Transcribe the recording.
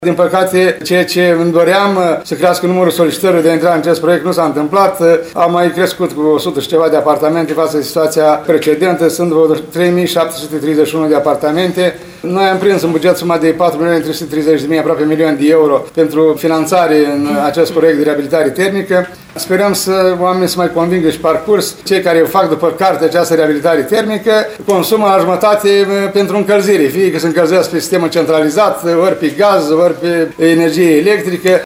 Din păcate, ceea ce îmi doream să crească numărul solicitărilor de a intra în acest proiect nu s-a întâmplat. Am mai crescut cu 100 și ceva de apartamente față de situația precedentă. Sunt vreo 3731 de apartamente. Noi am prins în buget suma de 4.330.000, aproape 1 milion de euro pentru finanțare în acest proiect de reabilitare termică. Sperăm să oamenii să mai convingă și parcurs. Cei care fac după carte această reabilitare termică consumă la jumătate pentru încălzire, fie că se încălzesc pe sistemul centralizat, ori pe gaz, ori pe energie electrică.